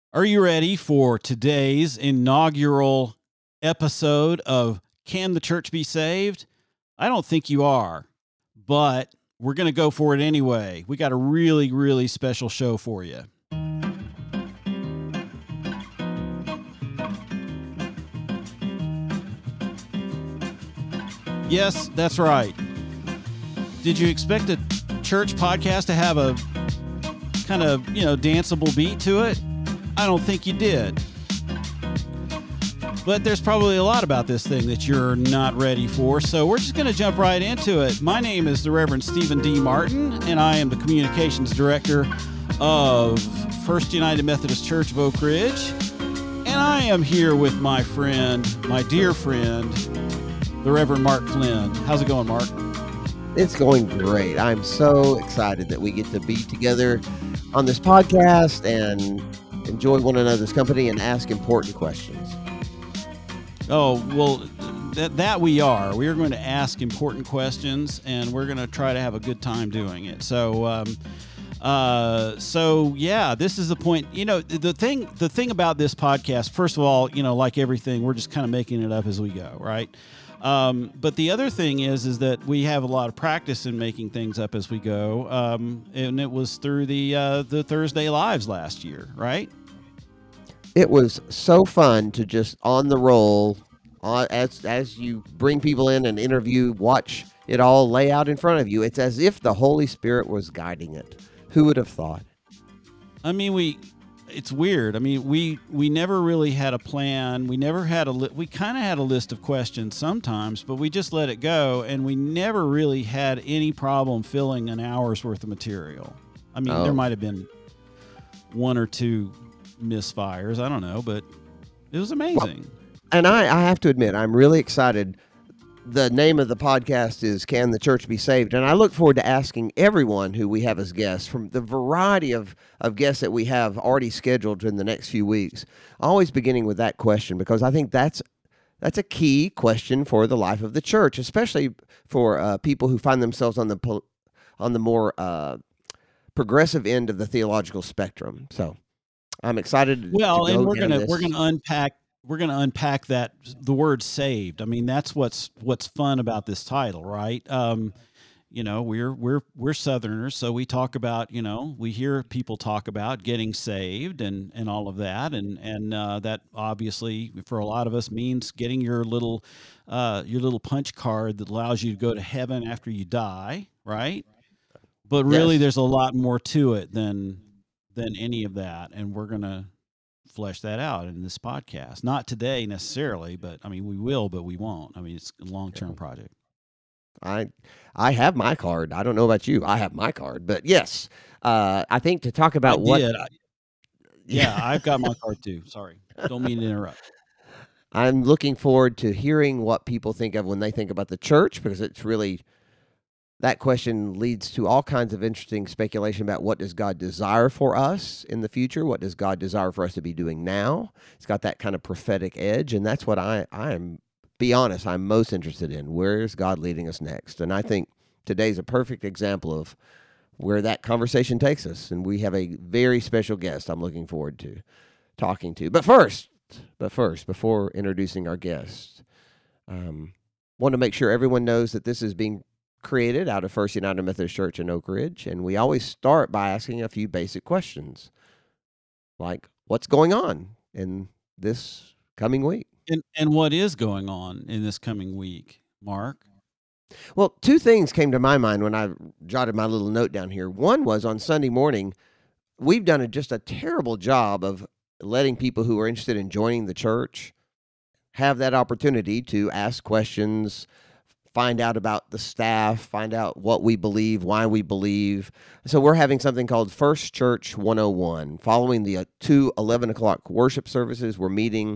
Are you ready for today's inaugural episode of Can the Church Be Saved? I don't think you are, but we're going to go for it anyway. We got a really, really special show for you. Yes, that's right. Did you expect a church podcast to have a kind of, danceable beat to it? I don't think you did. But there's probably a lot about this thing that you're not ready for, so we're just going to jump right into it. My name is the Reverend Stephen D. Martin, and I am the Communications Director of First United Methodist Church of Oak Ridge. And I am here with my friend, my dear friend, the Reverend Mark Flynn. How's it going, Mark? It's going great. I'm so excited that we get to be together on this podcast and enjoy one another's company and ask important questions. Oh, well, that we are. We are going to ask important questions, and we're going to try to have a good time doing it. So yeah, this is the point. The thing about this podcast, first of all, like everything, we're just kind of making it up as we go, right? But the other thing is that we have a lot of practice in making things up as we go, and it was through the Thursday Lives last year, right? It was so fun to just on the roll, as you bring people in and interview, watch it all lay out in front of you. It's as if the Holy Spirit was guiding it. Who would have thought? I mean, it's weird. I mean, we never really had a plan. We never had we kind of had a list of questions sometimes, but we just let it go, and we never really had any problem filling an hour's worth of material. I mean, there might have been one or two misfires. I don't know, but it was amazing. Well, and I have to admit, I'm really excited. The name of the podcast is Can the Church Be Saved? And I look forward to asking everyone who we have as guests from the variety of guests that we have already scheduled in the next few weeks, always beginning with that question, because I think that's a key question for the life of the church, especially for people who find themselves on the more progressive end of the theological spectrum. So I'm excited. Well, and we're gonna unpack that, the word saved. I mean, that's what's fun about this title, right? We're Southerners, so we talk about, we hear people talk about getting saved and all of that, and that obviously for a lot of us means getting your little punch card that allows you to go to heaven after you die, right? But really, Yes. there's a lot more to it than any of that, and we're gonna flesh that out in this podcast. Not today necessarily, but I mean, we will, but we won't. I mean, it's a long-term project. I have my card. I don't know about you. I have my card, but yes, I think to talk about Yeah, I've got my card too. Sorry, don't mean to interrupt. I'm looking forward to hearing what people think of when they think about the church, because it's really that question leads to all kinds of interesting speculation about what does God desire for us in the future? What does God desire for us to be doing now? It's got that kind of prophetic edge, and that's what I am. Be honest, I'm most interested in. Where is God leading us next? And I think today's a perfect example of where that conversation takes us. And we have a very special guest I'm looking forward to talking to. But first, before introducing our guest, want to make sure everyone knows that this is being created out of First United Methodist Church in Oak Ridge, and we always start by asking a few basic questions, like what's going on in this coming week? And what is going on in this coming week, Mark? Well, two things came to my mind when I jotted my little note down here. One was on Sunday morning, we've done just a terrible job of letting people who are interested in joining the church have that opportunity to ask questions, find out about the staff, find out what we believe, why we believe. So we're having something called First Church 101. Following the two 11 o'clock worship services, we're meeting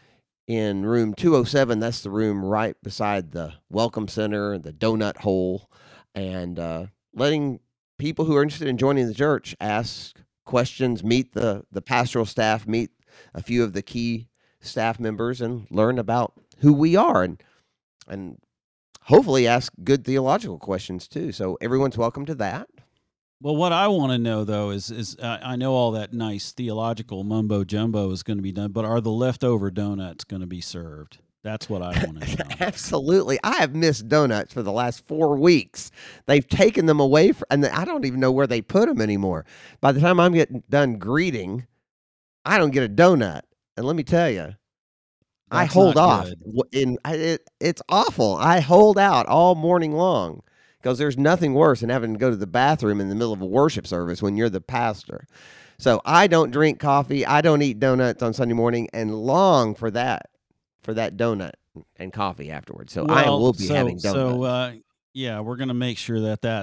in room 207. That's the room right beside the Welcome Center, the donut hole, and letting people who are interested in joining the church ask questions, meet the pastoral staff, meet a few of the key staff members, and learn about who we are, and hopefully ask good theological questions too. So everyone's welcome to that. Well, what I want to know though is I know all that nice theological mumbo jumbo is going to be done, but are the leftover donuts going to be served? That's what I want to know. Absolutely. I have missed donuts for the last 4 weeks. They've taken them away, and I don't even know where they put them anymore. By the time I'm getting done greeting, I don't get a donut. And let me tell you, I That's hold not off. good. It's awful. I hold out all morning long because there's nothing worse than having to go to the bathroom in the middle of a worship service when you're the pastor. So I don't drink coffee. I don't eat donuts on Sunday morning, and long for that donut and coffee afterwards. So I Well, will be having donuts. yeah, we're going to make sure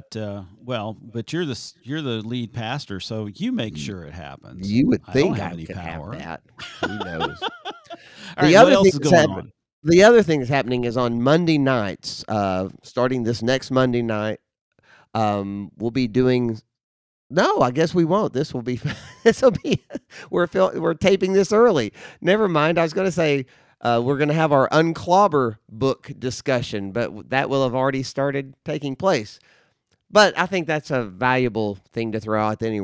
but you're the lead pastor, so you make Y- sure it happens. You would I don't think have I any could have power. that. Who knows? All The right, what other thing else is that's going happening. on? The other thing that's happening is on Monday nights, starting this next Monday night. We'll be doing. No, I guess we won't. This will be. This will be. We're taping this early. Never mind. I was going to say we're going to have our Unclobber book discussion, but that will have already started taking place. But I think that's a valuable thing to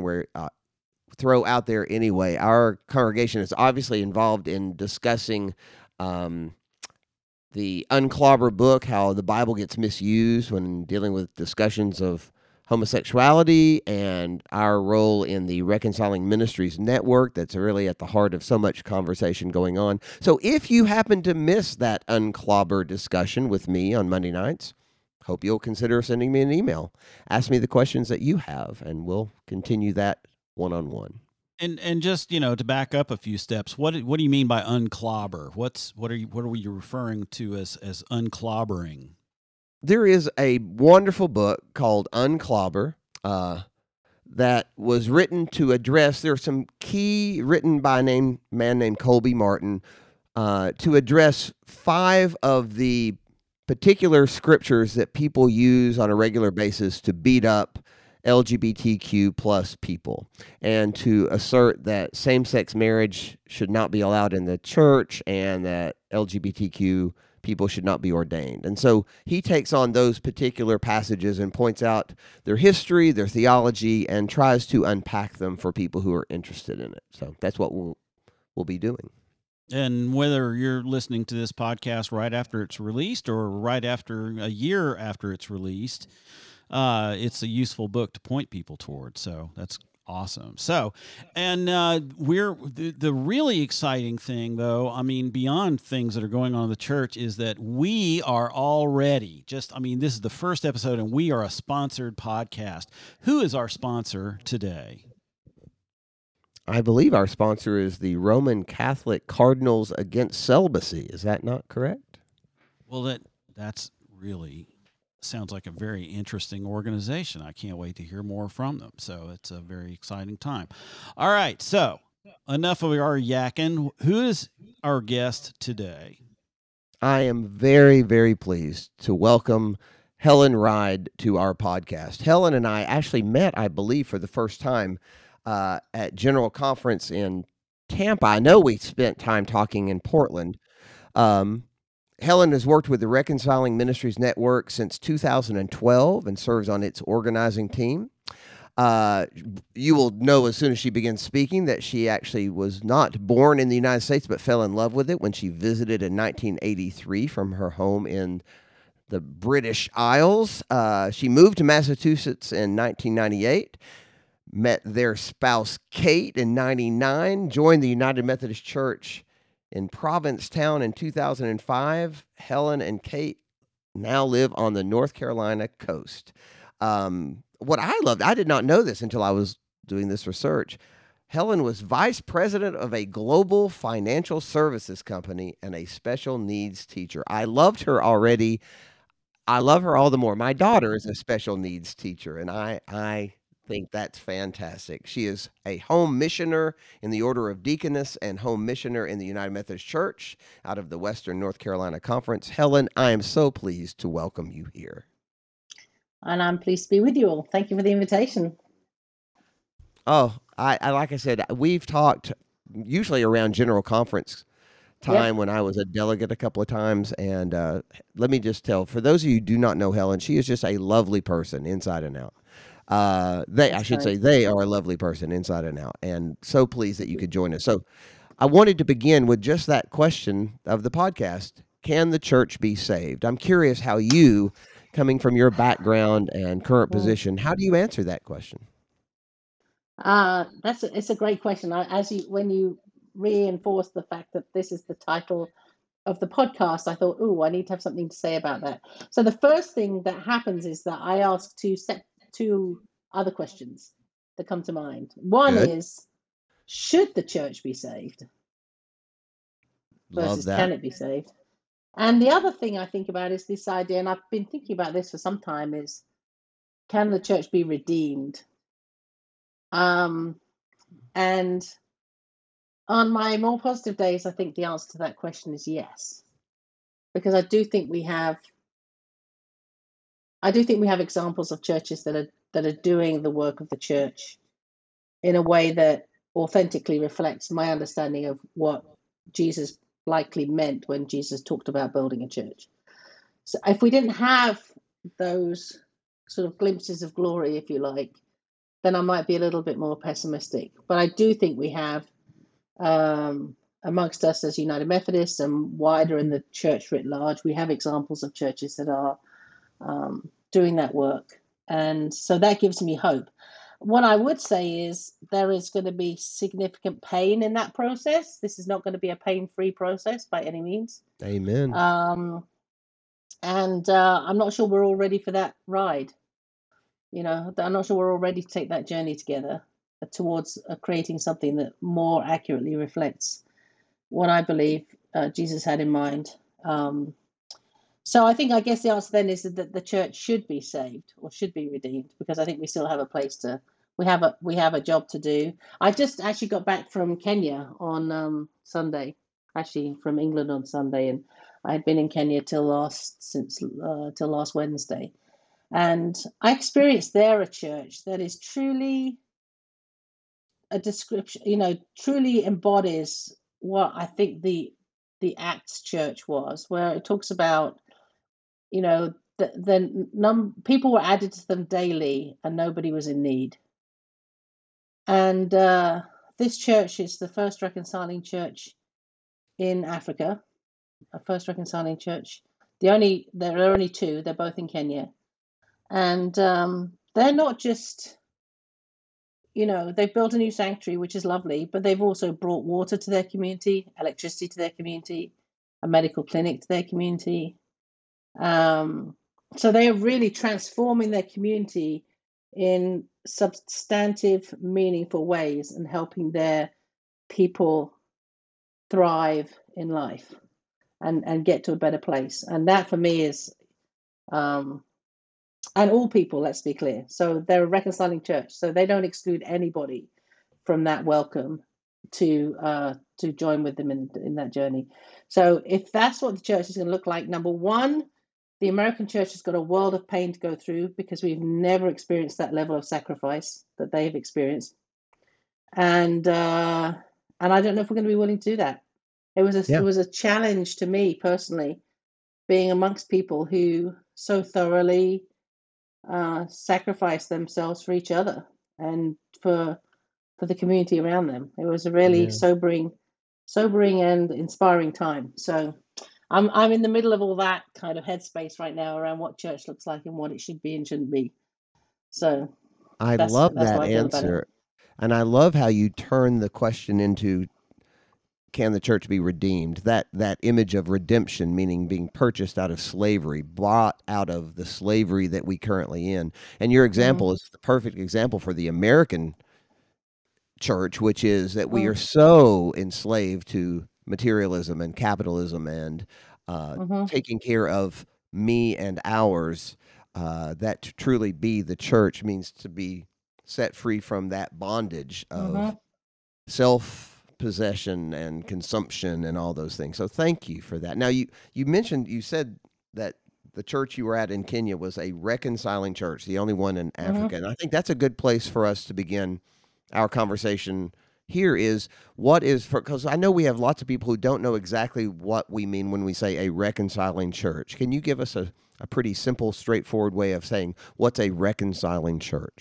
throw out there anyway. Our congregation is obviously involved in discussing um, the Unclobber book, how the Bible gets misused when dealing with discussions of homosexuality, and our role in the Reconciling Ministries Network that's really at the heart of so much conversation going on. So if you happen to miss that Unclobber discussion with me on Monday nights, hope you'll consider sending me an email. Ask me the questions that you have, and we'll continue that one-on-one. And just to back up a few steps, what do you mean by unclobber? What are we referring to as unclobbering? There is a wonderful book called Unclobber that was written to address. There's some key written by a man named Colby Martin to address 5 of the particular scriptures that people use on a regular basis to beat up LGBTQ plus people, and to assert that same-sex marriage should not be allowed in the church, and that LGBTQ people should not be ordained. And so he takes on those particular passages and points out their history, their theology, and tries to unpack them for people who are interested in it. So that's what we'll be doing. And whether you're listening to this podcast right after it's released or right after a year after it's released, it's a useful book to point people toward. So that's awesome. So, and we're the really exciting thing, though. I mean, beyond things that are going on in the church, is that we are already this is the first episode, and we are a sponsored podcast. Who is our sponsor today? I believe our sponsor is the Roman Catholic Cardinals Against Celibacy. Is that not correct? Well, that's really sounds like a very interesting organization. I can't wait to hear more from them. So it's a very exciting time. All right. So enough of our yakking. Who is our guest today? I am very, very pleased to welcome Helen Ride to our podcast. Helen and I actually met, I believe, for the first time at General Conference in Tampa. I know we spent time talking in Portland. Helen has worked with the Reconciling Ministries Network since 2012 and serves on its organizing team. You will know as soon as she begins speaking that she actually was not born in the United States, but fell in love with it when she visited in 1983 from her home in the British Isles. She moved to Massachusetts in 1998, met their spouse Kate in 99, joined the United Methodist Church in Provincetown in 2005. Helen and Kate now live on the North Carolina coast. What I loved, I did not know this until I was doing this research. Helen was vice president of a global financial services company and a special needs teacher. I loved her already. I love her all the more. My daughter is a special needs teacher, and I think that's fantastic. She is a home missioner in the Order of Deaconess and home missioner in the United Methodist Church out of the Western North Carolina Conference. Helen, I am so pleased to welcome you here. And I'm pleased to be with you all. Thank you for the invitation. Oh, I like I said, we've talked usually around General Conference time when I was a delegate a couple of times. And let me just tell, for those of you who do not know Helen, she is just a lovely person inside and out. I That's should say, kind. they are a lovely person inside and out, and so pleased that you could join us. So I wanted to begin with just that question of the podcast: can the church be saved? I'm curious how you, coming from your background and current Mm. position, how do you answer that question? It's a great question. When you reinforce the fact that this is the title of the podcast, I thought, oh, I need to have something to say about that. So the first thing that happens is that I ask two other questions that come to mind. One Good. is, should the church be saved Love versus that. can it be saved? And the other thing I think about is this idea, and I've been thinking about this for some time, is can the church be redeemed? And on my more positive days, I think the answer to that question is yes, because I do think we have examples of churches that are doing the work of the church in a way that authentically reflects my understanding of what Jesus likely meant when Jesus talked about building a church. So if we didn't have those sort of glimpses of glory, if you like, then I might be a little bit more pessimistic. But I do think we have, amongst us as United Methodists and wider in the church writ large, we have examples of churches that are doing that work. And so that gives me hope. What I would say is there is going to be significant pain in that process. This is not going to be a pain-free process by any means. Amen. And I'm not sure we're all ready for that ride. I'm not sure we're all ready to take that journey together towards creating something that more accurately reflects what I believe Jesus had in mind. So I guess the answer then is that the church should be saved or should be redeemed, because I think we still have a place to. We have a job to do. I just actually got back from Kenya on Sunday, actually from England on Sunday, and I had been in Kenya till last Wednesday. And I experienced there a church that is truly a description, truly embodies what I think the Acts church was, where it talks about, people were added to them daily and nobody was in need. And this church is the first reconciling church in Africa, a first reconciling church. There are only two, they're both in Kenya. And they're not just, they've built a new sanctuary, which is lovely, but they've also brought water to their community, electricity to their community, a medical clinic to their community. So they are really transforming their community in substantive, meaningful ways and helping their people thrive in life and get to a better place. And that for me is, and all people, let's be clear. So they're a reconciling church. So they don't exclude anybody from that welcome to join with them in that journey. So if that's what the church is going to look like, number one, the American church has got a world of pain to go through because we've never experienced that level of sacrifice that they've experienced. And I don't know if we're going to be willing to do that. It was a challenge to me personally, being amongst people who so thoroughly sacrifice themselves for each other and for the community around them. It was a really sobering and inspiring time. So I'm in the middle of all that kind of headspace right now around what church looks like and what it should be and shouldn't be. So I that's love how that I feel about it. answer. And I love how you turn the question into, can the church be redeemed? That image of redemption, meaning being purchased out of slavery, brought out of the slavery that we currently in. And your example is the perfect example for the American church, which is that we are so enslaved to materialism and capitalism and taking care of me and ours, that to truly be the church means to be set free from that bondage of self-possession and consumption and all those things. So thank you for that. Now you said that the church you were at in Kenya was a reconciling church, the only one in Africa. And I think that's a good place for us to begin our conversation here. Is what is, because I know we have lots of people who don't know exactly what we mean when we say a reconciling church. Can you give us a pretty simple, straightforward way of saying what's a reconciling church?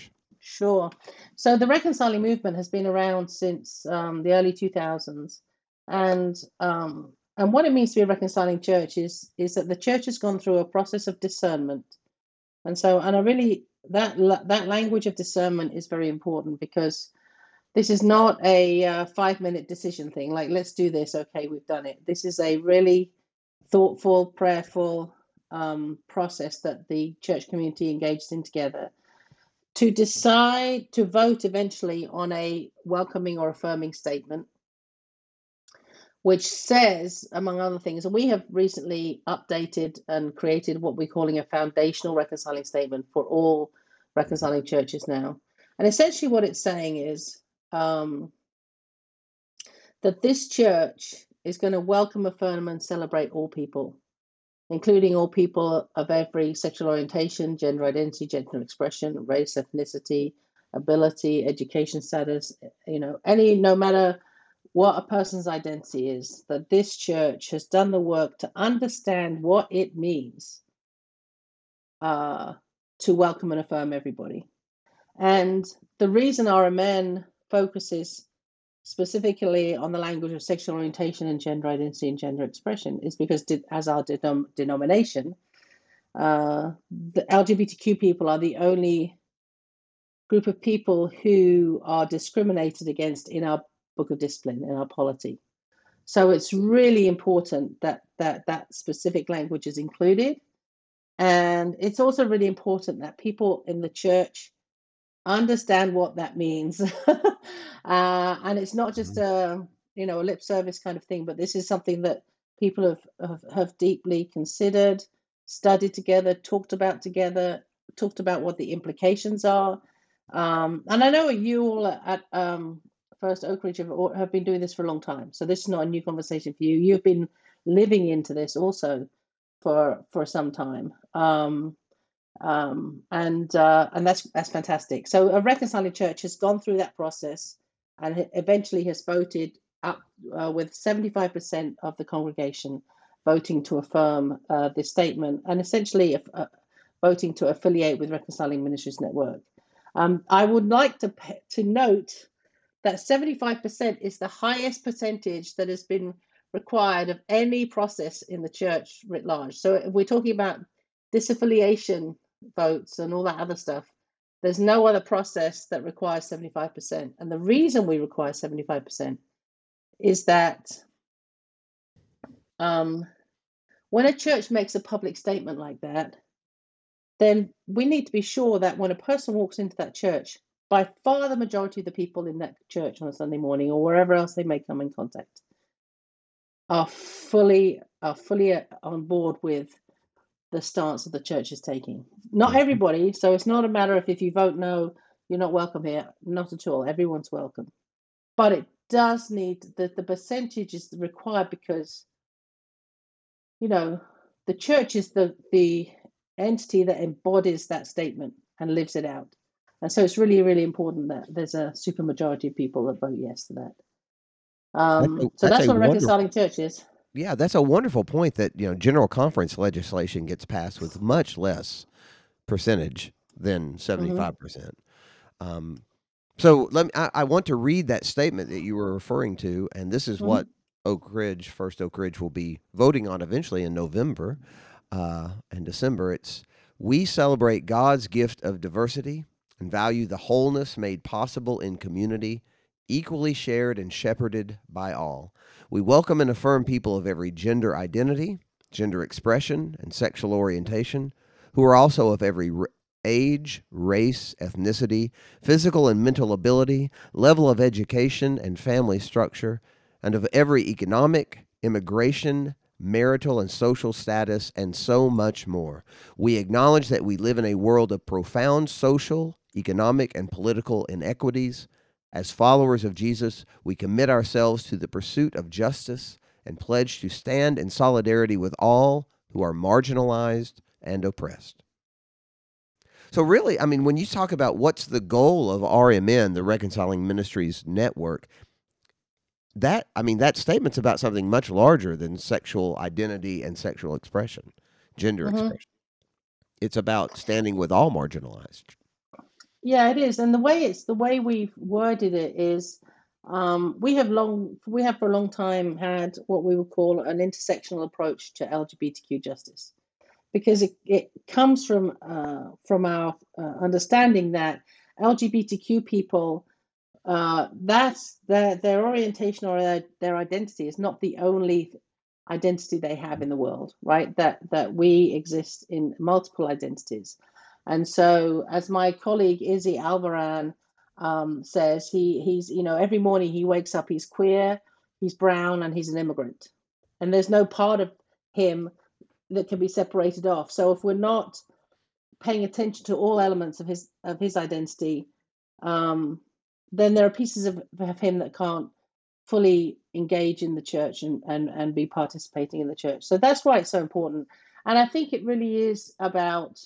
Sure. So the reconciling movement has been around since the early 2000s, and what it means to be a reconciling church is that the church has gone through a process of discernment, and I really that language of discernment is very important, because this is not a 5-minute decision thing. Like, let's do this. Okay, we've done it. This is a really thoughtful, prayerful process that the church community engaged in together to decide to vote eventually on a welcoming or affirming statement, which says, among other things, and we have recently updated and created what we're calling a foundational reconciling statement for all reconciling churches now. And essentially what it's saying is that this church is going to welcome, affirm, and celebrate all people, including all people of every sexual orientation, gender identity, gender expression, race, ethnicity, ability, education status, no matter what a person's identity is, that this church has done the work to understand what it means to welcome and affirm everybody. And the reason RMN focuses specifically on the language of sexual orientation and gender identity and gender expression is because, as our denomination, the LGBTQ people are the only group of people who are discriminated against in our book of discipline, in our polity. So it's really important that specific language is included. And it's also really important that people in the church understand what that means. And it's not just a lip service kind of thing, but this is something that people have deeply considered, studied together, talked about what the implications are. And I know you all at First Oak Ridge have been doing this for a long time, so this is not a new conversation for you. You've been living into this also for some time. And that's fantastic. So a reconciling church has gone through that process and eventually has voted up with 75% of the congregation voting to affirm this statement, and essentially voting to affiliate with Reconciling Ministries Network. I would like to note that 75% is the highest percentage that has been required of any process in the church writ large. So if we're talking about disaffiliation votes and all that other stuff, there's no other process that requires 75%. And the reason we require 75% is that when a church makes a public statement like that, then we need to be sure that when a person walks into that church, by far the majority of the people in that church on a Sunday morning or wherever else they may come in contact are fully on board with the stance that the church is taking. Not everybody, so it's not a matter of if you vote no, you're not welcome here. Not at all. Everyone's welcome. But it does need the percentage is required because, the church is the entity that embodies that statement and lives it out. And so it's really, really important that there's a supermajority of people that vote yes to that. So that's what a reconciling church is. Yeah, that's a wonderful point that, general conference legislation gets passed with much less percentage than 75%. So I want to read that statement that you were referring to, and this is what First Oak Ridge will be voting on eventually in November and December. We celebrate God's gift of diversity and value the wholeness made possible in community, equally shared and shepherded by all. We welcome and affirm people of every gender identity, gender expression, and sexual orientation, who are also of every age, race, ethnicity, physical and mental ability, level of education and family structure, and of every economic, immigration, marital and social status, and so much more. We acknowledge that we live in a world of profound social, economic, and political inequities. As followers of Jesus, we commit ourselves to the pursuit of justice and pledge to stand in solidarity with all who are marginalized and oppressed. So really, when you talk about what's the goal of RMN, the Reconciling Ministries Network, that statement's about something much larger than sexual identity and sexual expression, gender expression. It's about standing with all marginalized. Yeah, it is. And the way we've worded it is, we have for a long time had what we would call an intersectional approach to LGBTQ justice, because it comes from our understanding that LGBTQ people, that's their orientation or their identity is not the only identity they have in the world, right? That we exist in multiple identities. And so, as my colleague Izzy Alvaran says, he's every morning he wakes up, he's queer, he's brown, and he's an immigrant, and there's no part of him that can be separated off. So if we're not paying attention to all elements of his identity, then there are pieces of him that can't fully engage in the church and be participating in the church. So that's why it's so important. And I think it really is about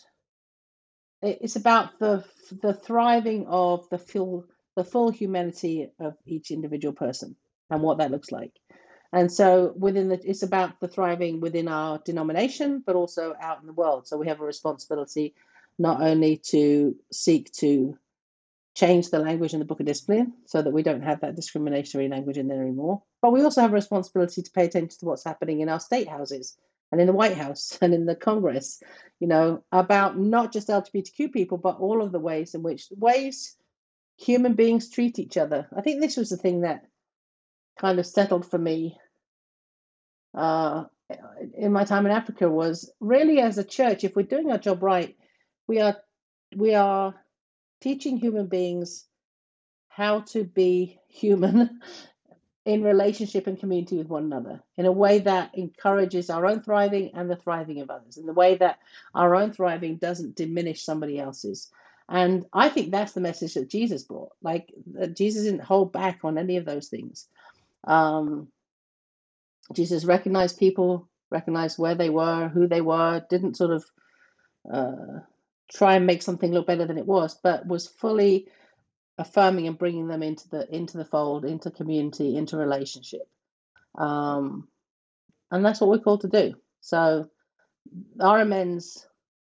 the thriving of the full humanity of each individual person and what that looks like. And so it's about the thriving within our denomination, but also out in the world. So we have a responsibility not only to seek to change the language in the Book of Discipline so that we don't have that discriminatory language in there anymore, but we also have a responsibility to pay attention to what's happening in our state houses and in the White House and in the Congress, about not just LGBTQ people, but all of the ways in which human beings treat each other. I think this was the thing that kind of settled for me in my time in Africa, was really, as a church, if we're doing our job right, we are teaching human beings how to be human in relationship and community with one another in a way that encourages our own thriving and the thriving of others, in the way that our own thriving doesn't diminish somebody else's. And I think that's the message that Jesus brought. Like, Jesus didn't hold back on any of those things. Jesus recognized people, recognized where they were, who they were, didn't sort of try and make something look better than it was, but was fully affirming and bringing them into the fold, into community, into relationship. And that's what we're called to do. So RMN's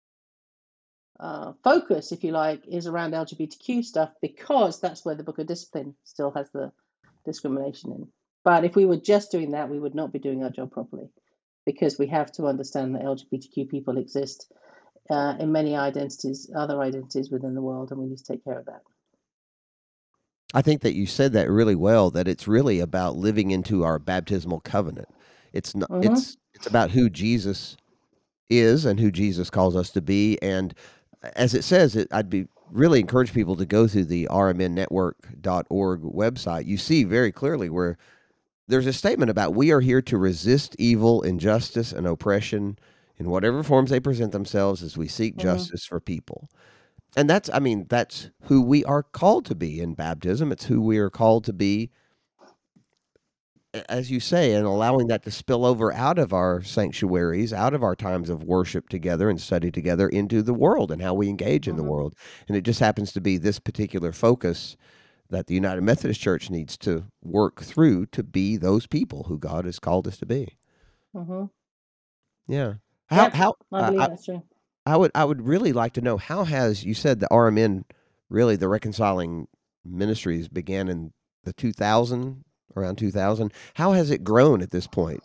focus, if you like, is around LGBTQ stuff, because that's where the Book of Discipline still has the discrimination in. But if we were just doing that, we would not be doing our job properly, because we have to understand that LGBTQ people exist in many other identities within the world, and we need to take care of that. I think that you said that really well, that it's really about living into our baptismal covenant. It's not, it's about who Jesus is and who Jesus calls us to be. And as it says, I'd be really encourage people to go through the rmnnetwork.org website. You see very clearly where there's a statement about we are here to resist evil, injustice, and oppression in whatever forms they present themselves as we seek justice for people. And that's who we are called to be in baptism. It's who we are called to be, as you say, and allowing that to spill over out of our sanctuaries, out of our times of worship together and study together, into the world and how we engage in the world. And it just happens to be this particular focus that the United Methodist Church needs to work through to be those people who God has called us to be. Yeah. I believe that's true. I would really like to know, how has, you said the RMN, really the reconciling ministries began in the around 2000. How has it grown at this point?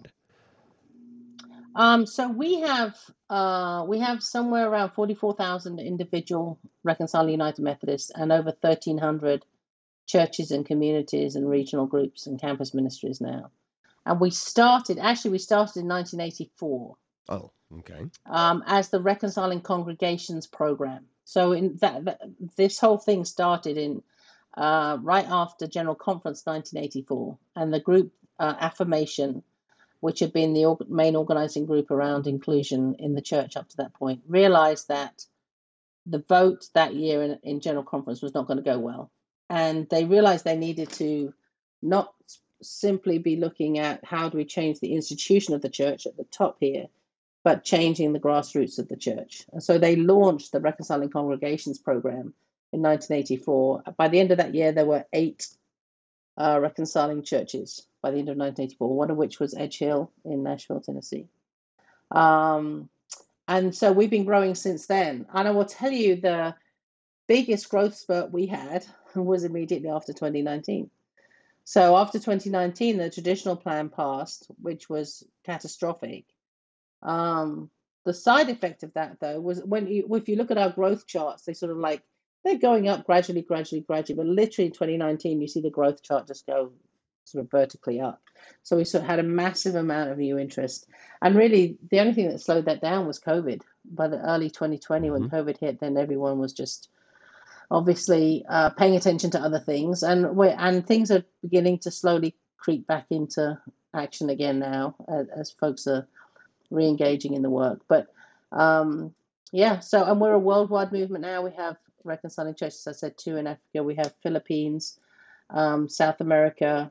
So we have somewhere around 44,000 individual Reconciling United Methodists and over 1,300 churches and communities and regional groups and campus ministries now. And we started in 1984. Oh, okay. As the Reconciling Congregations program. So in this whole thing started in right after General Conference 1984, and the group Affirmation, which had been the main organizing group around inclusion in the church up to that point, realized that the vote that year in General Conference was not going to go well. And they realized they needed to not simply be looking at how do we change the institution of the church at the top here, but changing the grassroots of the church. And so they launched the Reconciling Congregations program in 1984. By the end of that year, there were 8 reconciling churches by the end of 1984, one of which was Edge Hill in Nashville, Tennessee. And so we've been growing since then. And I will tell you, biggest growth spurt we had was immediately after 2019. So after 2019, the traditional plan passed, which was catastrophic. The side effect of that, though, was if you look at our growth charts, they're going up gradually, but literally in 2019, you see the growth chart just go sort of vertically up. So we sort of had a massive amount of new interest, and really the only thing that slowed that down was COVID. By the early 2020, when COVID hit, then everyone was just obviously paying attention to other things, and things are beginning to slowly creep back into action again now as folks are re-engaging in the work. But and we're a worldwide movement now. We have reconciling churches, as I said, 2 in Africa. We have Philippines, South America.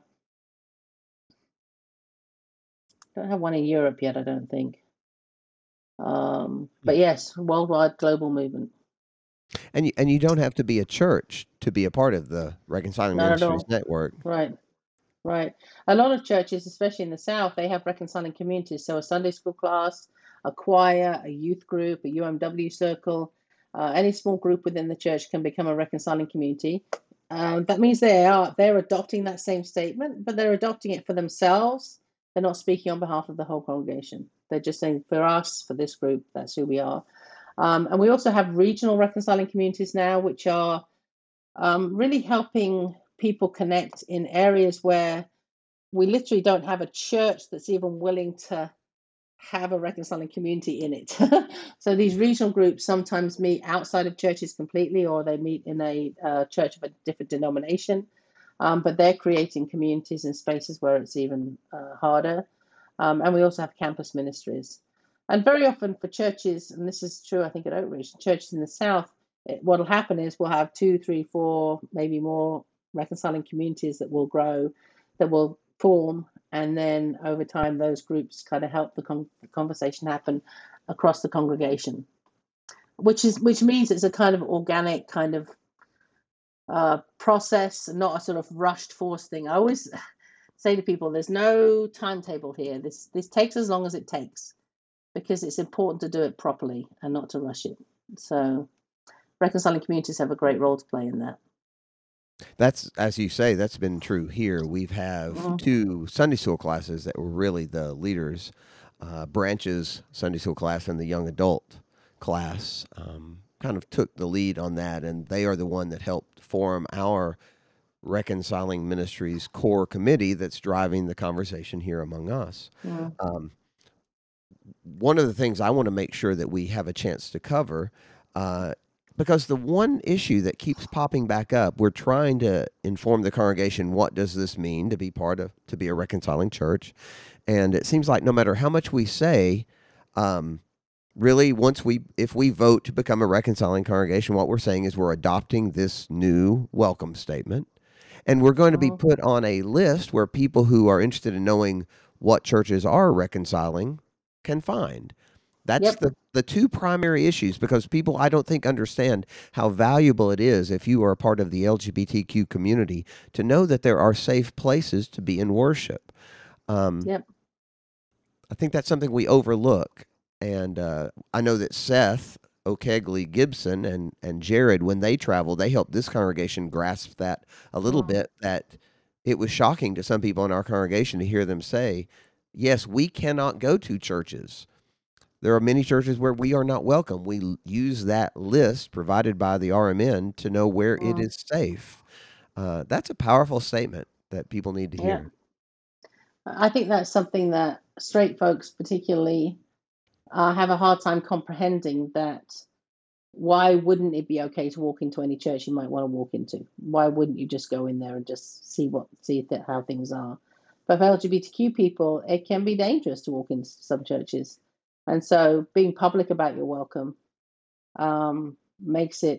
Don't have one in Europe yet, I don't think. But yes, worldwide global movement. And you don't have to be a church to be a part of the Reconciling Not at Ministries all. Network. Right. A lot of churches, especially in the South, they have reconciling communities. So a Sunday school class, a choir, a youth group, a UMW circle, any small group within the church can become a reconciling community. That means they're adopting that same statement, but they're adopting it for themselves. They're not speaking on behalf of the whole congregation. They're just saying, for us, for this group, that's who we are. And we also have regional reconciling communities now, which are really helping people connect in areas where we literally don't have a church that's even willing to have a reconciling community in it. So these regional groups sometimes meet outside of churches completely, or they meet in a church of a different denomination. But they're creating communities in spaces where it's even harder. And we also have campus ministries. And very often for churches, and this is true, I think, at Oak Ridge, churches in the South, what will happen is we'll have 2, 3, 4, maybe more reconciling communities that will grow, that will form, and then over time those groups kind of help the conversation happen across the congregation, which means it's a kind of organic kind of process, not a sort of rushed, forced thing. I always say to people, there's no timetable here. This takes as long as it takes, because it's important to do it properly and not to rush it. So reconciling communities have a great role to play in that. That's, as you say, that's been true here. We've have 2 Sunday school classes that were really the leaders. Branches Sunday school class and the young adult class kind of took the lead on that, and they are the one that helped form our Reconciling Ministries core committee that's driving the conversation here among us. One of the things I want to make sure that we have a chance to cover, because the one issue that keeps popping back up, we're trying to inform the congregation, what does this mean to be a reconciling church? And it seems like no matter how much we say, really, if we vote to become a reconciling congregation, what we're saying is we're adopting this new welcome statement. And we're going to be put on a list where people who are interested in knowing what churches are reconciling can find. That's the 2 primary issues, because people, I don't think, understand how valuable it is, if you are a part of the LGBTQ community, to know that there are safe places to be in worship. I think that's something we overlook. And I know that Seth O'Kegley Gibson and Jared, when they traveled, they helped this congregation grasp that a little bit, that it was shocking to some people in our congregation to hear them say, yes, we cannot go to churches. There are many churches where we are not welcome. We use that list provided by the RMN to know where it is safe. That's a powerful statement that people need to hear. I think that's something that straight folks particularly have a hard time comprehending, that why wouldn't it be okay to walk into any church you might want to walk into? Why wouldn't you just go in there and just see how things are? But for LGBTQ people, it can be dangerous to walk into some churches. And so being public about your welcome makes it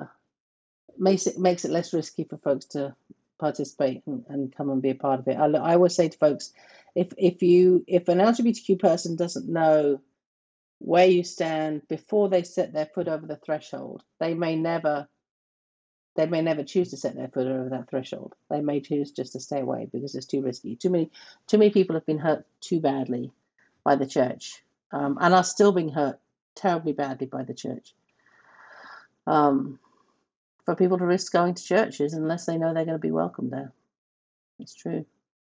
less risky for folks to participate and come and be a part of it. I always say to folks, if an LGBTQ person doesn't know where you stand before they set their foot over the threshold, they may never choose to set their foot over that threshold. They may choose just to stay away because it's too risky. Too many people have been hurt too badly by the church, and are still being hurt terribly badly by the church. for people to risk going to churches unless they know they're going to be welcome there. It's true.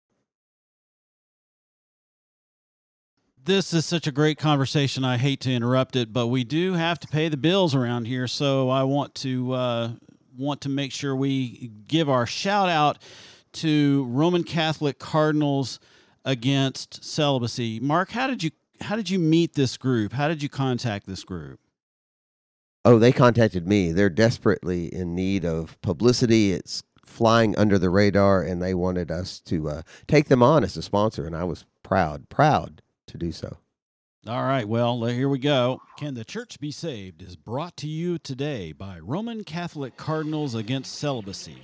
This is such a great conversation. I hate to interrupt it, but we do have to pay the bills around here. So I want to make sure we give our shout out to Roman Catholic Cardinals Against Celibacy. Mark, how did you meet this group? How did you contact this group? Oh, they contacted me. They're desperately in need of publicity. It's flying under the radar, and they wanted us to take them on as a sponsor, and I was proud to do so. All right, well, here we go. Can the Church Be Saved is brought to you today by Roman Catholic Cardinals Against Celibacy.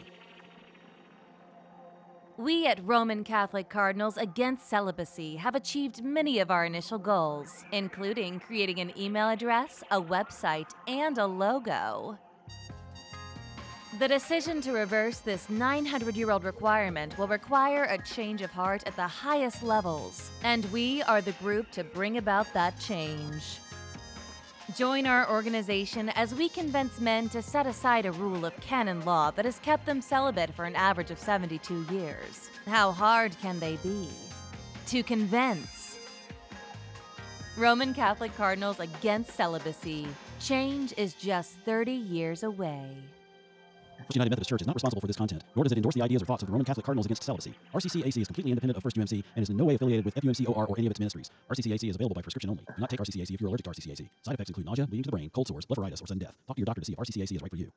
We at Roman Catholic Cardinals Against Celibacy have achieved many of our initial goals, including creating an email address, a website, and a logo. The decision to reverse this 900-year-old requirement will require a change of heart at the highest levels, and we are the group to bring about that change. Join our organization as we convince men to set aside a rule of canon law that has kept them celibate for an average of 72 years. How hard can they be? To convince. Roman Catholic Cardinals Against Celibacy. Change is just 30 years away. First United Methodist Church is not responsible for this content, nor does it endorse the ideas or thoughts of the Roman Catholic Cardinals Against Celibacy. RCCAC is completely independent of First UMC and is in no way affiliated with FUMCOR or any of its ministries. RCCAC is available by prescription only. Do not take RCCAC if you're allergic to RCCAC. Side effects include nausea, bleeding to the brain, cold sores, blepharitis, or sudden death. Talk to your doctor to see if RCCAC is right for you.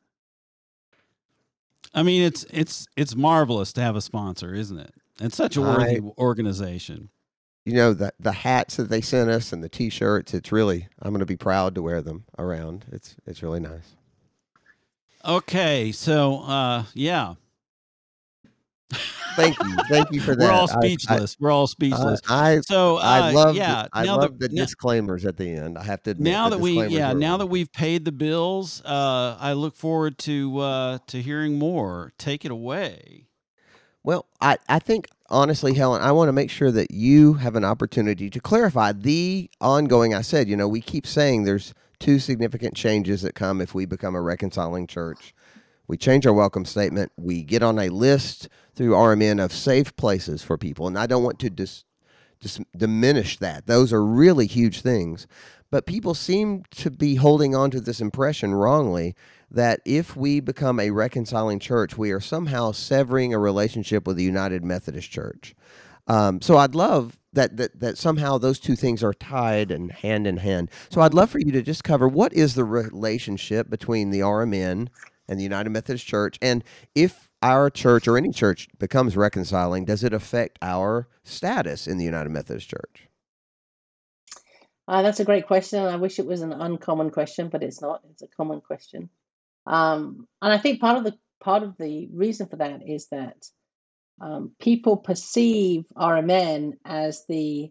I mean, it's marvelous to have a sponsor, isn't it? And such a worthy organization. You know, the hats that they sent us and the T-shirts, it's really, I'm going to be proud to wear them around. It's really nice. Okay, so yeah. Thank you for that. We're all speechless. We're all speechless. I love the disclaimers at the end. I have to admit. Now that we've paid the bills, I look forward to hearing more. Take it away. Well, I think honestly, Helen, I want to make sure that you have an opportunity to clarify the ongoing. I said, we keep saying there's two significant changes that come if we become a reconciling church. We change our welcome statement. We get on a list through RMN of safe places for people. And I don't want to diminish that. Those are really huge things. But people seem to be holding on to this impression wrongly that if we become a reconciling church, we are somehow severing a relationship with the United Methodist Church. So I'd love that somehow those two things are tied and hand in hand. So I'd love for you to just cover what is the relationship between the RMN and the United Methodist Church, and if our church or any church becomes reconciling, does it affect our status in the United Methodist Church? That's a great question. I wish it was an uncommon question, but it's not. It's a common question. And I think part of the reason for that is that people perceive RMN as the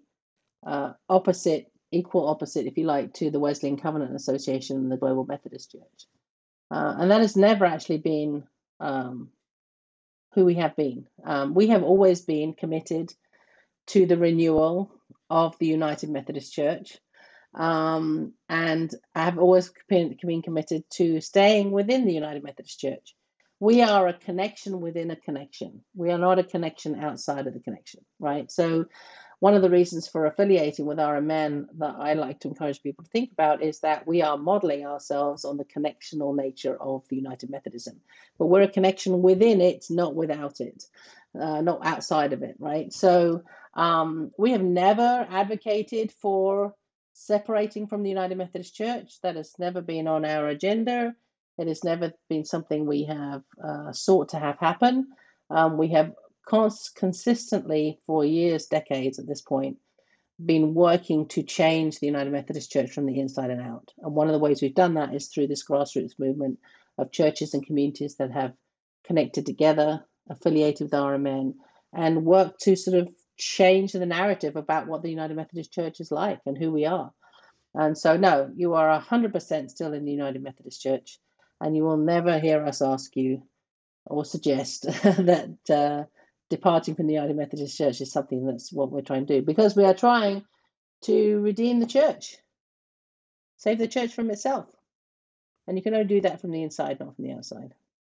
equal opposite, if you like, to the Wesleyan Covenant Association and the Global Methodist Church. And that has never actually been who we have been. We have always been committed to the renewal of the United Methodist Church. And I have always been committed to staying within the United Methodist Church. We are a connection within a connection. We are not a connection outside of the connection, right? So one of the reasons for affiliating with RMN that I like to encourage people to think about is that we are modeling ourselves on the connectional nature of the United Methodism. But we're a connection within it, not without it, not outside of it, right? So we have never advocated for separating from the United Methodist Church. That has never been on our agenda. It has never been something we have sought to have happen. We have consistently for years, decades at this point, been working to change the United Methodist Church from the inside and out. And one of the ways we've done that is through this grassroots movement of churches and communities that have connected together, affiliated with RMN, and worked to sort of change the narrative about what the United Methodist Church is like and who we are. And so, no, you are 100% still in the United Methodist Church, and you will never hear us ask you or suggest that departing from the United Methodist Church is something that's what we're trying to do, because we are trying to redeem the church, save the church from itself. And you can only do that from the inside, not from the outside.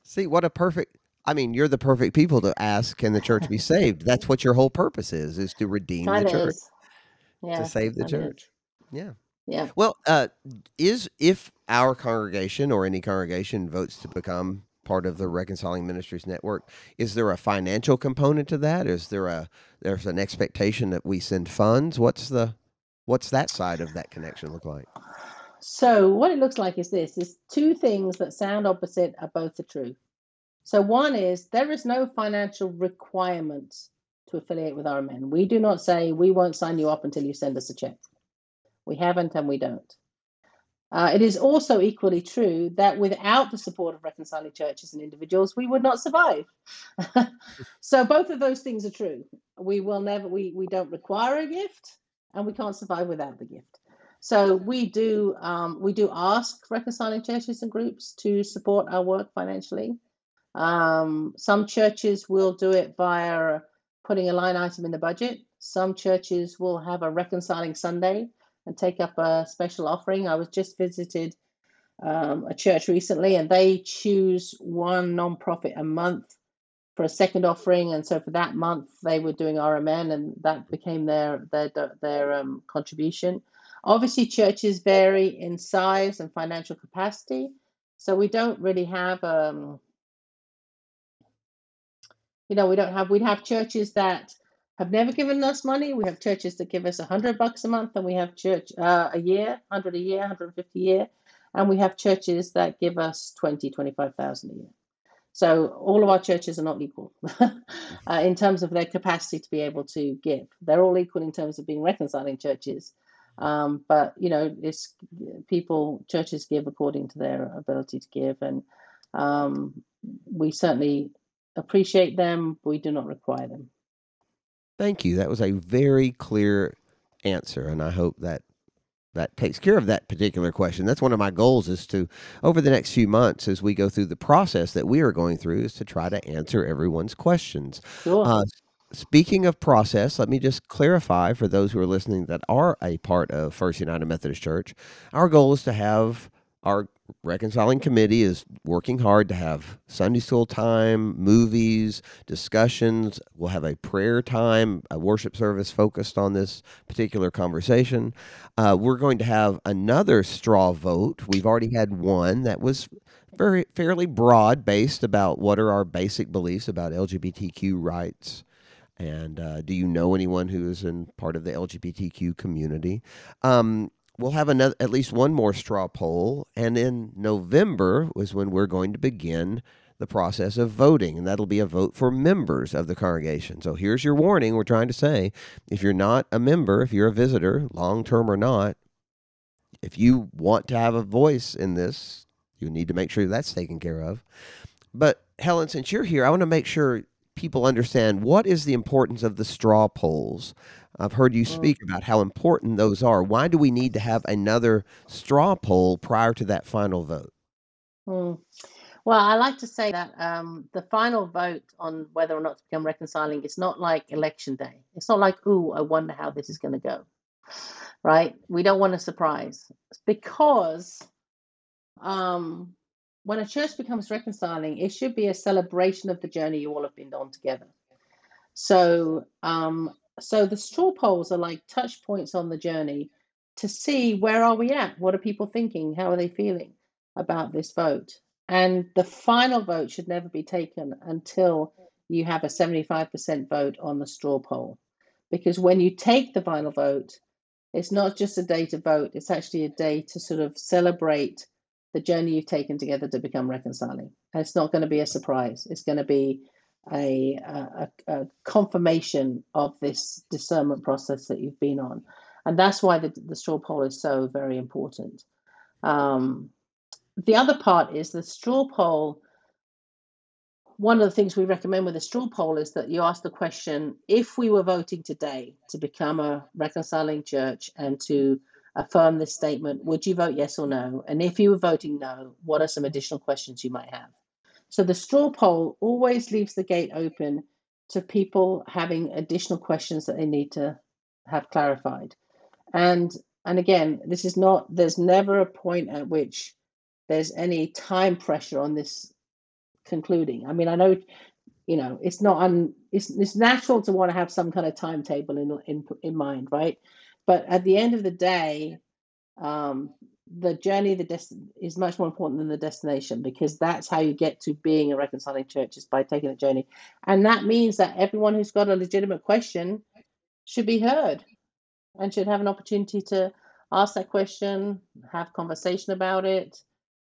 See, what a perfect. I mean, you're the perfect people to ask, can the church be saved? That's what your whole purpose is to redeem the Kind of church, is. to Yeah, save the kind of is. church. Yeah. Yeah. Well, is if our congregation or any congregation votes to become part of the Reconciling Ministries Network, is there a financial component to that? There's an expectation that we send funds? What's that side of that connection look like? So what it looks like is this: is two things that sound opposite are both the truth. So one is there is no financial requirement to affiliate with RMN. We do not say we won't sign you up until you send us a check. We haven't and we don't. It is also equally true that without the support of reconciling churches and individuals, we would not survive. So both of those things are true. We will never, we don't require a gift, and we can't survive without the gift. So we do ask reconciling churches and groups to support our work financially. Some churches will do it via putting a line item in the budget. Some churches will have a reconciling Sunday and take up a special offering. I was just visited a church recently, and they choose one nonprofit a month for a second offering, and so for that month they were doing RMN, and that became their contribution. Obviously, churches vary in size and financial capacity, so we don't really have we'd have churches that have never given us money. We have churches that give us $100 a month, and we have church a year, 100 a year, 150 a year, and we have churches that give us 25,000 a year. So all of our churches are not equal in terms of their capacity to be able to give. They're all equal in terms of being reconciling churches, but it's churches give according to their ability to give, and we certainly appreciate them. But we do not require them. Thank you. That was a very clear answer, and I hope that takes care of that particular question. That's one of my goals, is to, over the next few months, as we go through the process that we are going through, is to try to answer everyone's questions. Sure. Speaking of process, let me just clarify for those who are listening that are a part of First United Methodist Church. Our goal is to have our reconciling committee is working hard to have Sunday school time, movies, discussions. We'll have a prayer time, a worship service focused on this particular conversation. We're going to have another straw vote. We've already had one that was fairly broad based about what are our basic beliefs about LGBTQ rights. And do you know anyone who is in part of the LGBTQ community? We'll have at least one more straw poll, and in November was when we're going to begin the process of voting, and that'll be a vote for members of the congregation. So here's your warning. We're trying to say, if you're not a member, if you're a visitor, long-term or not, if you want to have a voice in this, you need to make sure that's taken care of. But Helen, since you're here, I want to make sure people understand what is the importance of the straw polls. I've heard you speak about how important those are. Why do we need to have another straw poll prior to that final vote? Well, I like to say that the final vote on whether or not to become reconciling is not like election day. It's not like, ooh, I wonder how this is going to go, right? We don't want a surprise, because when a church becomes reconciling, it should be a celebration of the journey you all have been on together. So the straw polls are like touch points on the journey to see where are we at? What are people thinking? How are they feeling about this vote? And the final vote should never be taken until you have a 75% vote on the straw poll. Because when you take the final vote, it's not just a day to vote, it's actually a day to sort of celebrate the journey you've taken together to become reconciling. And it's not going to be a surprise. It's going to be a confirmation of this discernment process that you've been on. And that's why the straw poll is so very important. The other part is the straw poll. One of the things we recommend with a straw poll is that you ask the question, if we were voting today to become a reconciling church and to affirm this statement, would you vote yes or no? And if you were voting no, what are some additional questions you might have? So the straw poll always leaves the gate open to people having additional questions that they need to have clarified. And again, there's never a point at which there's any time pressure on this concluding. I mean, I know, it's not it's natural to want to have some kind of timetable in mind, right? But at the end of the day, the journey, is much more important than the destination, because that's how you get to being a reconciling church, is by taking a journey. And that means that everyone who's got a legitimate question should be heard and should have an opportunity to ask that question, have conversation about it.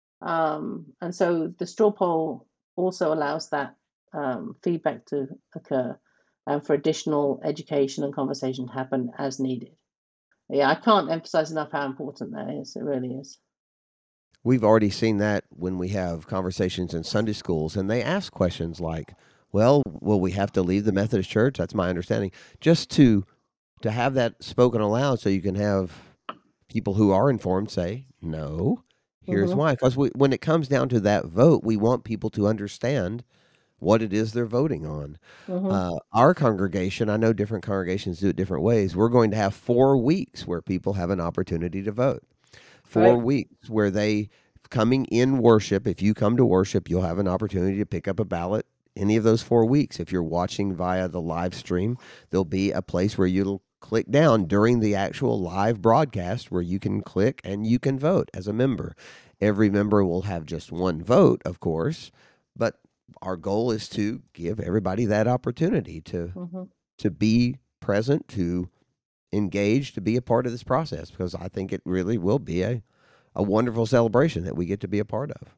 And so the straw poll also allows that feedback to occur, and for additional education and conversation to happen as needed. Yeah, I can't emphasize enough how important that is. It really is. We've already seen that when we have conversations in Sunday schools, and they ask questions like, well, will we have to leave the Methodist Church? That's my understanding. Just to have that spoken aloud, so you can have people who are informed say, no, here's why. Because when it comes down to that vote, we want people to understand what it is they're voting on. Our congregation, I know different congregations do it different ways. We're going to have 4 weeks where people have an opportunity to vote. 4 weeks where they, coming in worship, if you come to worship, you'll have an opportunity to pick up a ballot any of those 4 weeks. If you're watching via the live stream, there'll be a place where you'll click down during the actual live broadcast where you can click and you can vote as a member. Every member will have just one vote, of course, but our goal is to give everybody that opportunity to be present, to engage, to be a part of this process, because I think it really will be a wonderful celebration that we get to be a part of.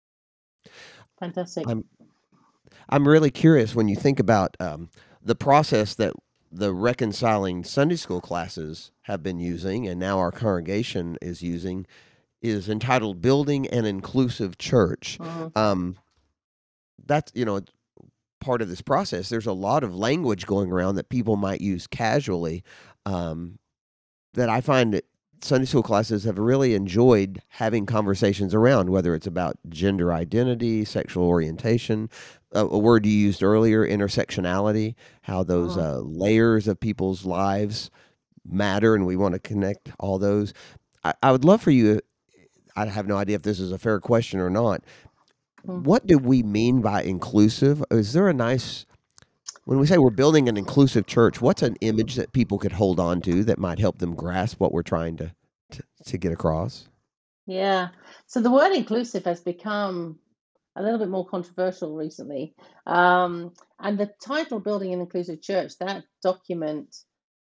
Fantastic. I'm really curious, when you think about the process that the reconciling Sunday school classes have been using, and now our congregation is using, is entitled Building an Inclusive Church. That's, part of this process. There's a lot of language going around that people might use casually, that I find that Sunday school classes have really enjoyed having conversations around, whether it's about gender identity, sexual orientation, a word you used earlier, intersectionality, how those layers of people's lives matter, and we want to connect all those. I would love for you, I have no idea if this is a fair question or not. What do we mean by inclusive? Is there a nice, when we say we're building an inclusive church, what's an image that people could hold on to that might help them grasp what we're trying to get across? Yeah. So the word inclusive has become a little bit more controversial recently. And the title, Building an Inclusive Church, that document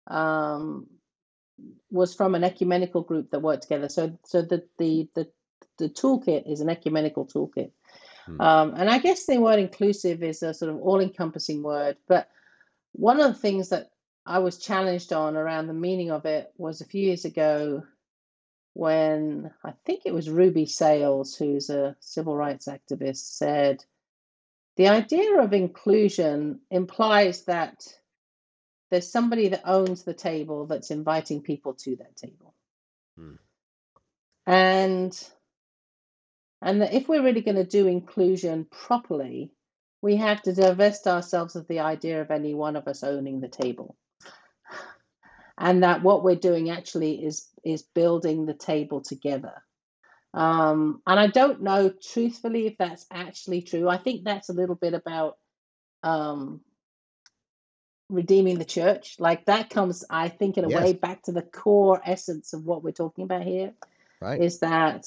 was from an ecumenical group that worked together. So the toolkit is an ecumenical toolkit. And I guess the word inclusive is a sort of all-encompassing word. But one of the things that I was challenged on around the meaning of it was a few years ago, when I think it was Ruby Sales, who's a civil rights activist, said, the idea of inclusion implies that there's somebody that owns the table that's inviting people to that table. And that if we're really going to do inclusion properly, we have to divest ourselves of the idea of any one of us owning the table. And that what we're doing actually is building the table together. And I don't know, truthfully, if that's actually true. I think that's a little bit about redeeming the church. Like, that comes, I think, in a way back to the core essence of what we're talking about here. Right. Is that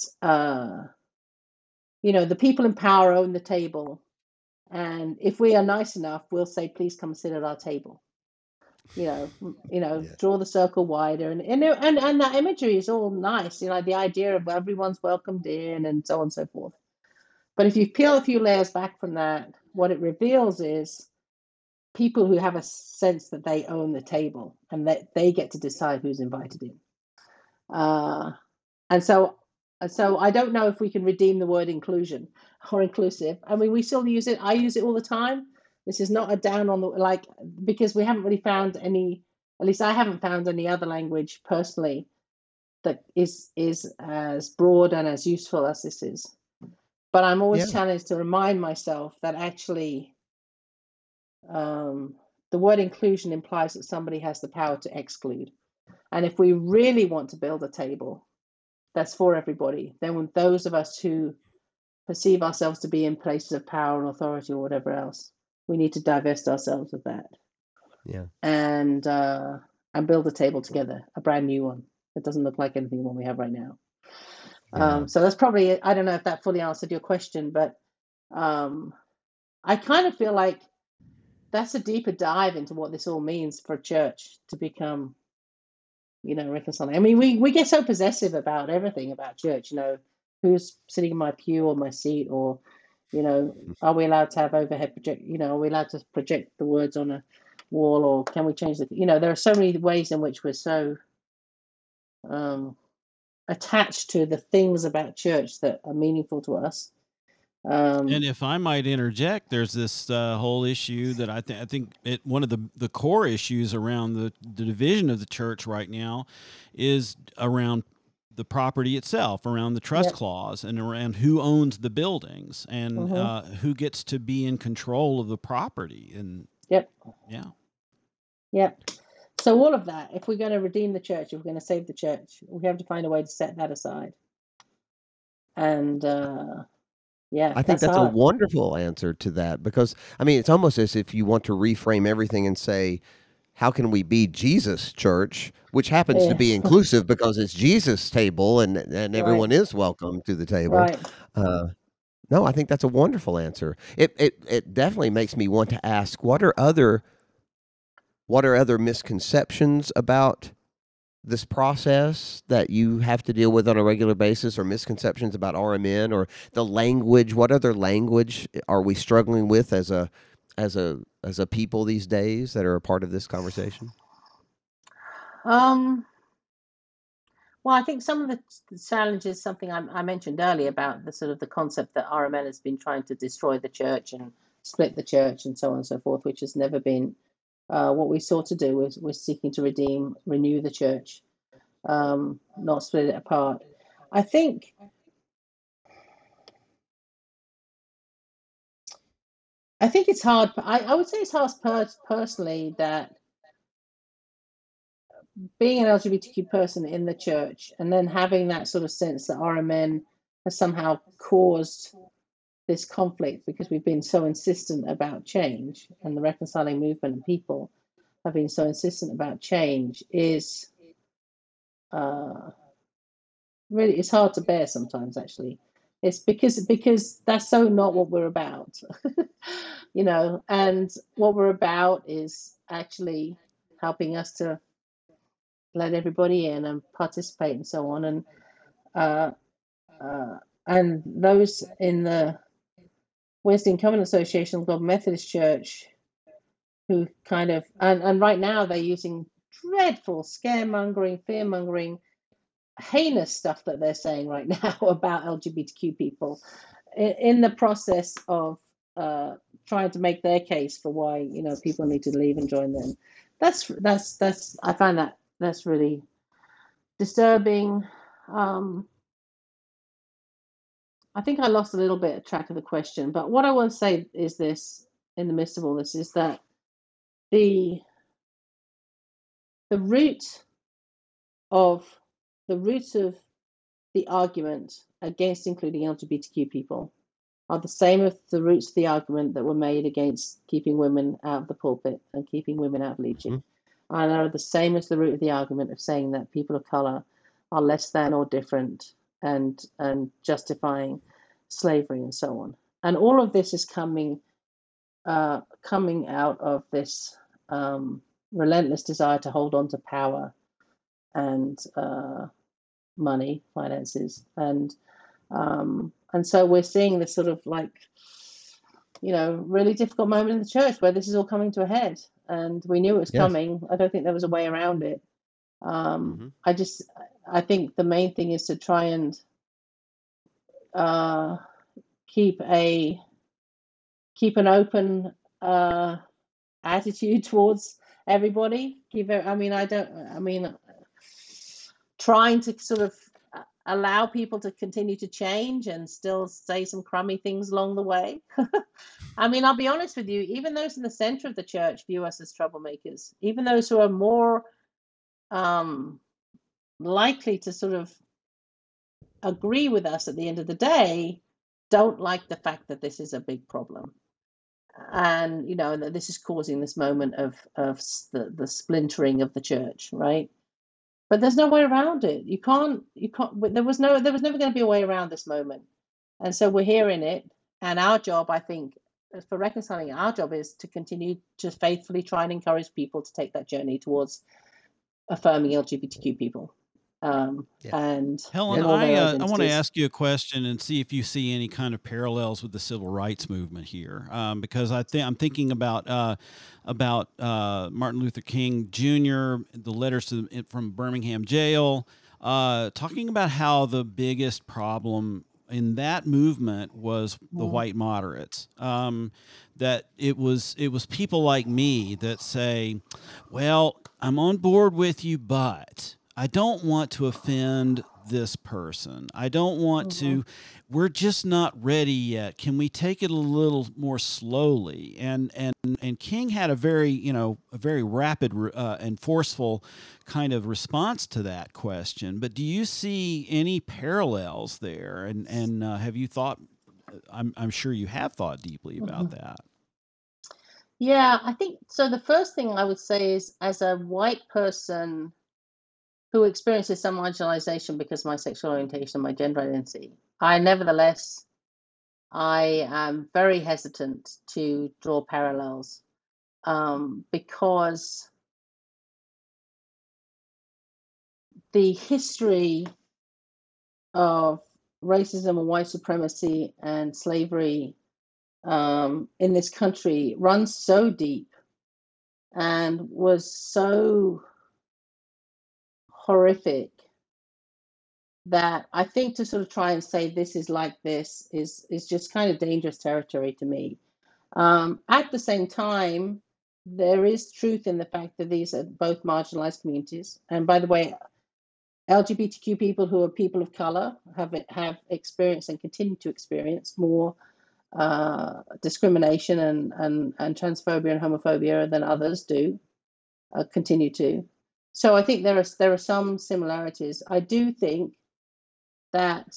the people in power own the table, and if we are nice enough, we'll say, please come sit at our table. Draw the circle wider, and that imagery is all nice, the idea of everyone's welcomed in and so on and so forth. But if you peel a few layers back from that, what it reveals is people who have a sense that they own the table and that they get to decide who's invited in. And so I don't know if we can redeem the word inclusion or inclusive. I mean, we still use it. I use it all the time. This is not a down on the, because we haven't really found any, at least I haven't found any other language personally that is as broad and as useful as this is. But I'm always challenged to remind myself that actually the word inclusion implies that somebody has the power to exclude. And if we really want to build a table that's for everybody, then those of us who perceive ourselves to be in places of power and authority or whatever else. We need to divest ourselves of that. Yeah. And build a table together, a brand new one that doesn't look like anything the one we have right now. Yeah. So that's probably, I don't know if that fully answered your question, but I kind of feel like that's a deeper dive into what this all means for a church to become, reconciling. I mean, we get so possessive about everything about church, who's sitting in my pew or my seat, or, are we allowed to have overhead project, are we allowed to project the words on a wall, or can we change there are so many ways in which we're so attached to the things about church that are meaningful to us. And if I might interject, there's this whole issue that I think one of the core issues around the division of the church right now is around the property itself, around the trust clause, and around who owns the buildings and who gets to be in control of the property. And so all of that, if we're going to redeem the church, if we're going to save the church, we have to find a way to set that aside. And I think that's a wonderful answer to that, because I mean, it's almost as if you want to reframe everything and say, how can we be Jesus' church, which happens to be inclusive because it's Jesus' table and everyone is welcome to the table. Right. No, I think that's a wonderful answer. It definitely makes me want to ask, what are other misconceptions about this process that you have to deal with on a regular basis, or misconceptions about RMN, or the language? What other language are we struggling with as a people these days that are a part of this conversation? Well, I think some of the challenges, something I mentioned earlier about the sort of the concept that RMN has been trying to destroy the church and split the church and so on and so forth, which has never been what we sought to do. We're seeking to renew the church, not split it apart. I think it's hard. I would say it's hard personally that being an LGBTQ person in the church and then having that sort of sense that RMN has somehow caused this conflict because we've been so insistent about change, and the reconciling movement and people have been so insistent about change is really, it's hard to bear sometimes, actually. It's because that's so not what we're about, and what we're about is actually helping us to let everybody in and participate and so on. And those in the Wednesday Covenant Association of God Methodist Church who kind of, and right now they're using dreadful scaremongering, fear-mongering, heinous stuff that they're saying right now about LGBTQ people in the process of trying to make their case for why people need to leave and join them. That's I find that's really disturbing. I think I lost a little bit of track of the question, but what I want to say is this, in the midst of all this, is that the roots of the argument against including LGBTQ people are the same as the roots of the argument that were made against keeping women out of the pulpit and keeping women out of leadership, and are the same as the root of the argument of saying that people of color are less than or different, and justifying slavery and so on. And all of this is coming out of this relentless desire to hold on to power and money, finances, and so we're seeing this sort of like, really difficult moment in the church where this is all coming to a head, and we knew it was coming. I don't think there was a way around it. I think the main thing is to try and keep an open attitude towards everybody. Trying to sort of allow people to continue to change and still say some crummy things along the way. I'll be honest with you, even those in the center of the church view us as troublemakers. Even those who are more likely to sort of agree with us at the end of the day don't like the fact that this is a big problem, and that this is causing this moment of the splintering of the church, right? But there's no way around it. You can't. There was never going to be a way around this moment, and so we're hearing it. And our job, I think, for reconciling, our job is to continue to faithfully try and encourage people to take that journey towards affirming LGBTQ people. Yes. And Helen, in all their I want to identities. ask you a question and see if you see any kind of parallels with the civil rights movement here, because I'm thinking about Martin Luther King Jr., the letters from Birmingham jail, talking about how the biggest problem in that movement was the white moderates. That it was people like me that say, well, I'm on board with you, but I don't want to offend this person. I don't want to. We're just not ready yet. Can we take it a little more slowly? And King had a very rapid and forceful kind of response to that question. But do you see any parallels there? And have you thought? I'm sure you have thought deeply about that. Yeah, I think so. The first thing I would say is, as a white person who experiences some marginalization because of my sexual orientation and my gender identity, I am very hesitant to draw parallels, because the history of racism and white supremacy and slavery in this country runs so deep and was so horrific that I think to sort of try and say this is like this is just kind of dangerous territory to me. At the same time, there is truth in the fact that these are both marginalized communities. And by the way, LGBTQ people who are people of color have experienced and continue to experience more discrimination and transphobia and homophobia than others do, continue to. So I think there are some similarities. I do think that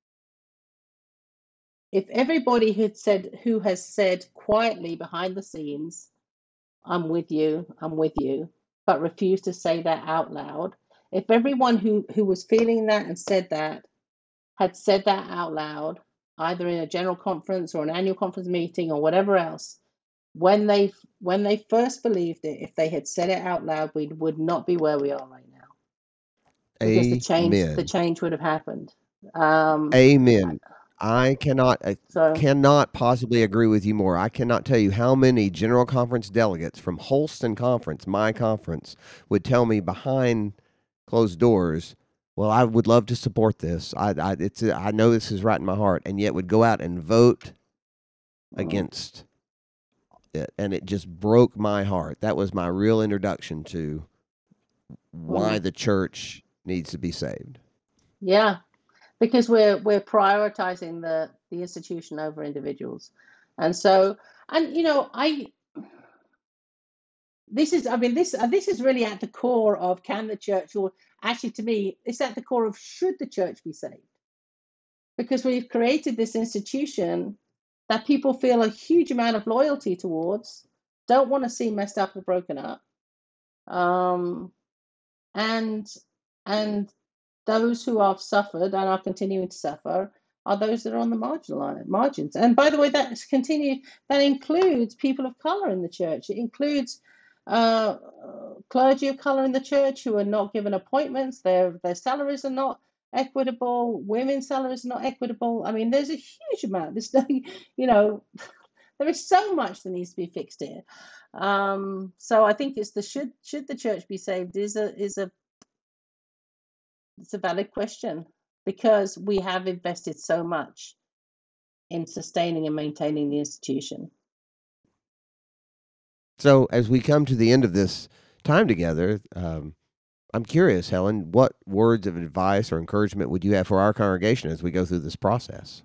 if everybody who has said quietly behind the scenes, I'm with you, but refused to say that out loud, if everyone who was feeling that and said that had said that out loud, either in a general conference or an annual conference meeting or whatever else, when they first believed it, if they had said it out loud, we would not be where we are right now. Because the change would have happened. Amen. I cannot possibly agree with you more. I cannot tell you how many General Conference delegates from Holston Conference, my conference, would tell me behind closed doors, well, I would love to support this. I know this is right in my heart, and yet would go out and vote against it. And it just broke my heart. That was my real introduction to why the church needs to be saved. Yeah, because we're prioritizing the institution over individuals. And so, and this is really at the core of, can the church, or actually to me, it's at the core of, should the church be saved? Because we've created this institution that people feel a huge amount of loyalty towards, don't want to see messed up or broken up. And those who have suffered and are continuing to suffer are those that are on the margins. And by the way, that includes people of color in the church. It includes clergy of color in the church who are not given appointments. Their salaries are not equitable. Women's salaries are not equitable. I mean, there's a huge amount. There is so much that needs to be fixed here. So I think it's should the church be saved is a valid question, because we have invested so much in sustaining and maintaining the institution. So as we come to the end of this time together, I'm curious, Helen, what words of advice or encouragement would you have for our congregation as we go through this process?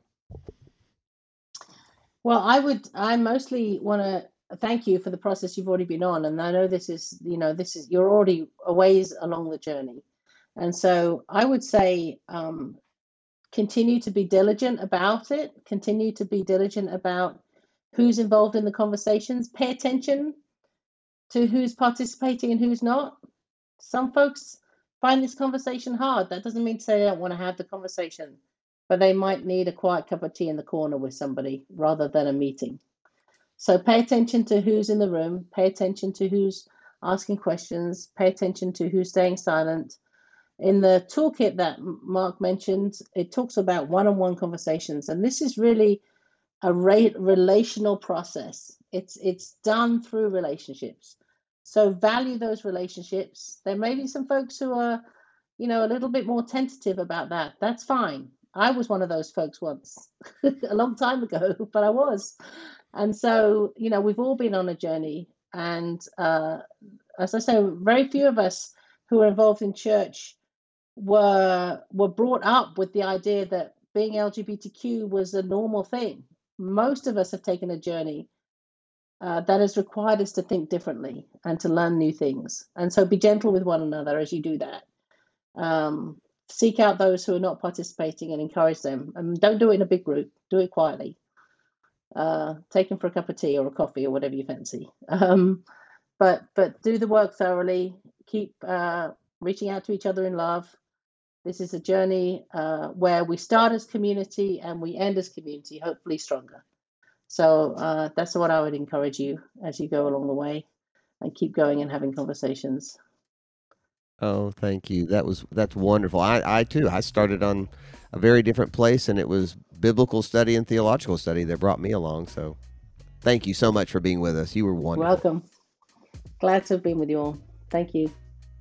Well, I mostly want to thank you for the process you've already been on. And I know you're already a ways along the journey. And so I would say, continue to be diligent about it, continue to be diligent about who's involved in the conversations, pay attention to who's participating and who's not. Some folks find this conversation hard. That doesn't mean to say they don't want to have the conversation, but they might need a quiet cup of tea in the corner with somebody rather than a meeting. So pay attention to who's in the room, pay attention to who's asking questions, pay attention to who's staying silent. In the toolkit that Mark mentioned, it talks about one-on-one conversations, and this is really a relational process. It's done through relationships. So value those relationships. There may be some folks who are, a little bit more tentative about that. That's fine. I was one of those folks once, a long time ago, but I was. And so, we've all been on a journey. And as I say, very few of us who are involved in church were brought up with the idea that being LGBTQ was a normal thing. Most of us have taken a journey that has required us to think differently and to learn new things. And so be gentle with one another as you do that. Seek out those who are not participating and encourage them. And don't do it in a big group. Do it quietly. Take them for a cup of tea or a coffee or whatever you fancy. But do the work thoroughly. Keep reaching out to each other in love. This is a journey where we start as community and we end as community, hopefully stronger. So that's what I would encourage you as you go along the way, and keep going and having conversations. Oh, thank you. That's wonderful. I too, I started on a very different place, and it was biblical study and theological study that brought me along. So thank you so much for being with us. You were wonderful. Welcome. Glad to have been with you all. Thank you.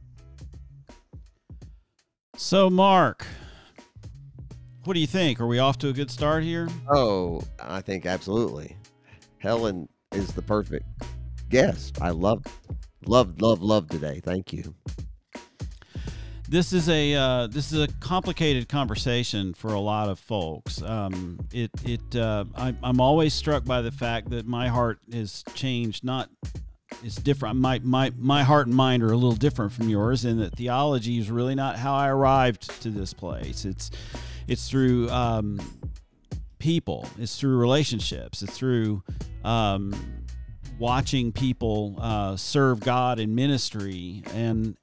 So, Mark, what do you think? Are we off to a good start here? Oh, I think absolutely. Helen is the perfect guest. I love today. Thank you. This is a complicated conversation for a lot of folks. I'm always struck by the fact that my heart has changed. It's different. My heart and mind are a little different from yours, in that theology is really not how I arrived to this place. It's through people. It's through relationships. It's through watching people serve God in ministry, and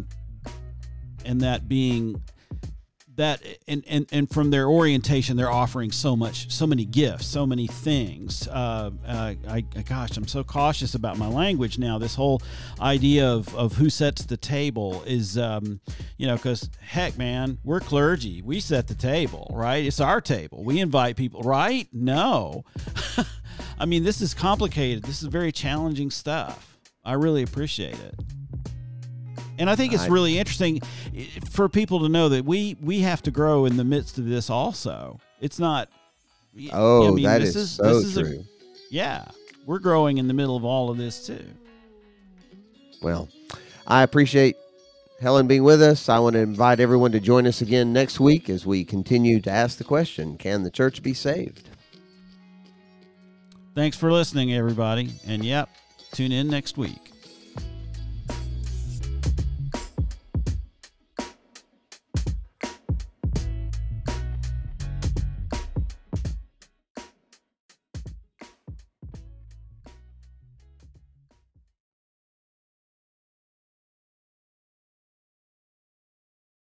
that being that, and from their orientation, they're offering so many gifts, so many things. Gosh, I'm so cautious about my language now. This whole idea of who sets the table is, because heck, man, we're clergy. We set the table, right? It's our table. We invite people, right? No. I mean, this is complicated. This is very challenging stuff. I really appreciate it. And I think it's really interesting for people to know that we have to grow in the midst of this also. It's not... that is so true. We're growing in the middle of all of this too. Well, I appreciate Helen being with us. I want to invite everyone to join us again next week as we continue to ask the question, can the church be saved? Thanks for listening, everybody. And tune in next week.